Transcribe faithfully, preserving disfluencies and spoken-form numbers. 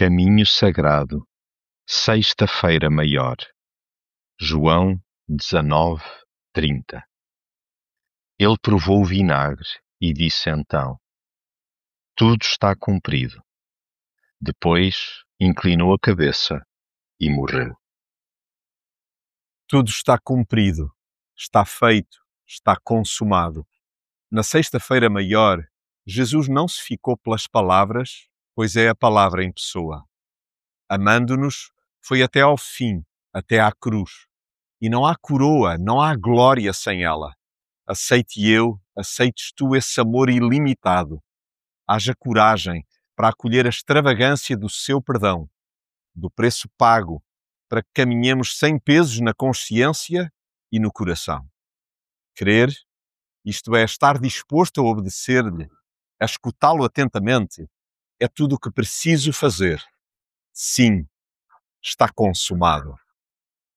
Caminho sagrado, Sexta-feira Maior, João dezanove, trinta. Ele provou o vinagre e disse então: tudo está cumprido. Depois inclinou a cabeça e morreu. Tudo está cumprido, está feito, está consumado. Na Sexta-feira Maior, Jesus não se ficou pelas palavras, pois é a palavra em pessoa. Amando-nos, foi até ao fim, até à cruz. E não há coroa, não há glória sem ela. Aceite eu, aceites tu esse amor ilimitado. Haja coragem para acolher a extravagância do seu perdão, do preço pago, para que caminhemos sem pesos na consciência e no coração. Crer, isto é, estar disposto a obedecer-lhe, a escutá-lo atentamente, é tudo o que preciso fazer. Sim, está consumado.